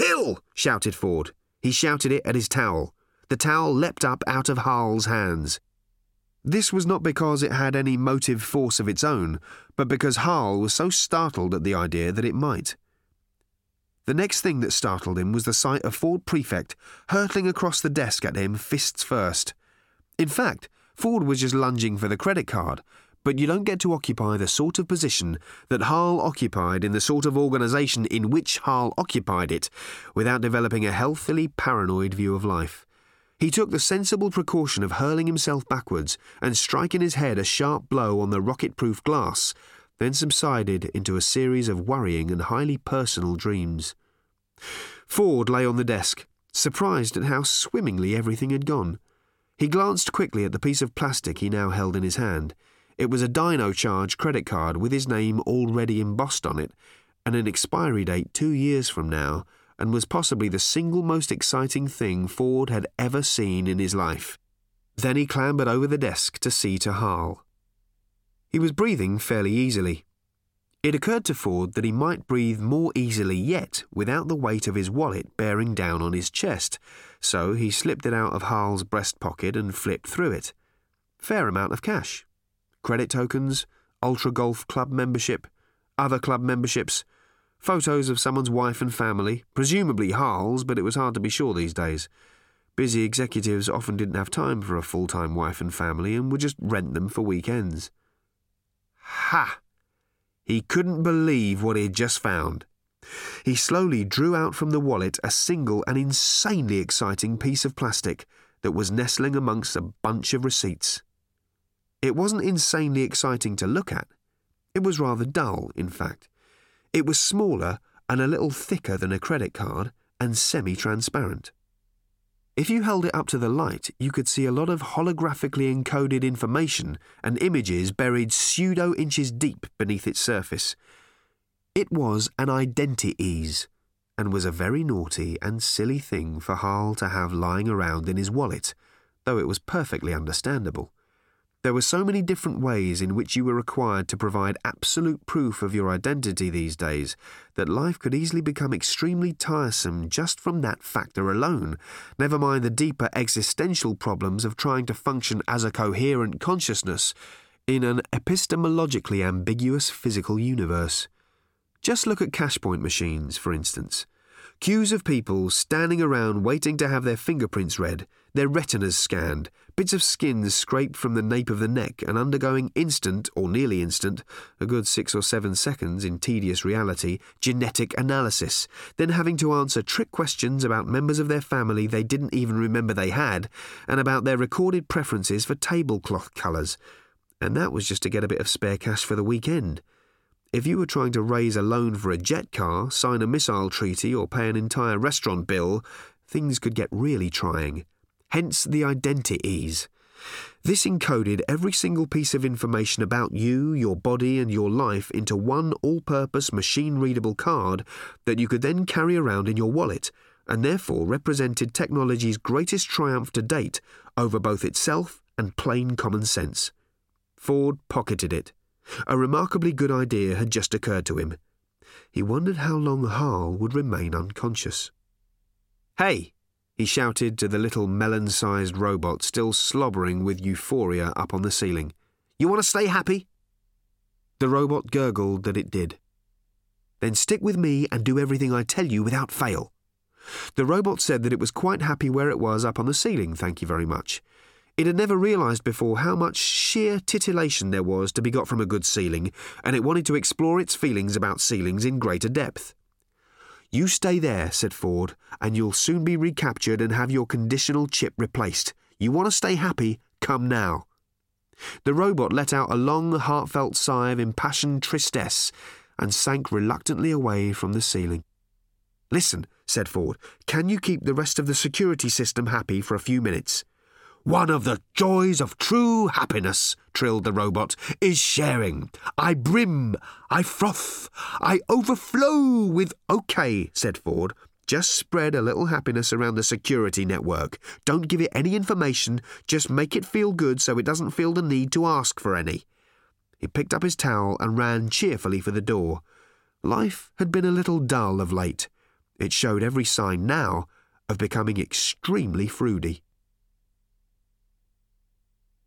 Kill! Shouted Ford. He shouted it at his towel. The towel leapt up out of Harl's hands. This was not because it had any motive force of its own, but because Harl was so startled at the idea that it might. The next thing that startled him was the sight of Ford Prefect hurtling across the desk at him, fists first. In fact, Ford was just lunging for the credit card, but you don't get to occupy the sort of position that Harl occupied in the sort of organisation in which Harl occupied it without developing a healthily paranoid view of life. He took the sensible precaution of hurling himself backwards and striking his head a sharp blow on the rocket-proof glass, then subsided into a series of worrying and highly personal dreams. Ford lay on the desk, surprised at how swimmingly everything had gone. He glanced quickly at the piece of plastic he now held in his hand. It was a Dino-Charge credit card with his name already embossed on it, and an expiry date 2 years from now, and was possibly the single most exciting thing Ford had ever seen in his life. Then he clambered over the desk to see to Harl. He was breathing fairly easily. It occurred to Ford that he might breathe more easily yet without the weight of his wallet bearing down on his chest, so he slipped it out of Harl's breast pocket and flipped through it. Fair amount of cash. Credit tokens, Ultra Golf Club membership, other club memberships, photos of someone's wife and family, presumably Harl's, but it was hard to be sure these days. Busy executives often didn't have time for a full-time wife and family and would just rent them for weekends. Ha! He couldn't believe what he had just found. He slowly drew out from the wallet a single and insanely exciting piece of plastic that was nestling amongst a bunch of receipts. It wasn't insanely exciting to look at. It was rather dull, in fact. It was smaller and a little thicker than a credit card and semi-transparent. If you held it up to the light, you could see a lot of holographically encoded information and images buried pseudo-inches deep beneath its surface. It was an Identi-Ease, and was a very naughty and silly thing for Harl to have lying around in his wallet, though it was perfectly understandable. There were so many different ways in which you were required to provide absolute proof of your identity these days that life could easily become extremely tiresome just from that factor alone, never mind the deeper existential problems of trying to function as a coherent consciousness in an epistemologically ambiguous physical universe. Just look at cash point machines, for instance. Queues of people standing around waiting to have their fingerprints read, their retinas scanned, bits of skin scraped from the nape of the neck and undergoing instant, or nearly instant, a good 6 or 7 seconds in tedious reality, genetic analysis, then having to answer trick questions about members of their family they didn't even remember they had, and about their recorded preferences for tablecloth colours. And that was just to get a bit of spare cash for the weekend. If you were trying to raise a loan for a jet car, sign a missile treaty or pay an entire restaurant bill, things could get really trying. Hence the Identi-Ease. This encoded every single piece of information about you, your body and your life into one all-purpose machine-readable card that you could then carry around in your wallet, and therefore represented technology's greatest triumph to date over both itself and plain common sense. Ford pocketed it. A remarkably good idea had just occurred to him. He wondered how long Harl would remain unconscious. "Hey!" he shouted to the little melon-sized robot still slobbering with euphoria up on the ceiling. "You want to stay happy?" The robot gurgled that it did. "Then stick with me and do everything I tell you without fail." The robot said that it was quite happy where it was up on the ceiling, thank you very much. It had never realised before how much sheer titillation there was to be got from a good ceiling, and it wanted to explore its feelings about ceilings in greater depth. "You stay there," said Ford, "and you'll soon be recaptured and have your conditional chip replaced. You want to stay happy? Come now." The robot let out a long, heartfelt sigh of impassioned tristesse and sank reluctantly away from the ceiling. "Listen," said Ford, "can you keep the rest of the security system happy for a few minutes?" "One of the joys of true happiness," trilled the robot, "is sharing. I brim, I froth, I overflow with—" "OK," said Ford. "Just spread a little happiness around the security network. Don't give it any information. Just make it feel good so it doesn't feel the need to ask for any." He picked up his towel and ran cheerfully for the door. Life had been a little dull of late. It showed every sign now of becoming extremely fruity.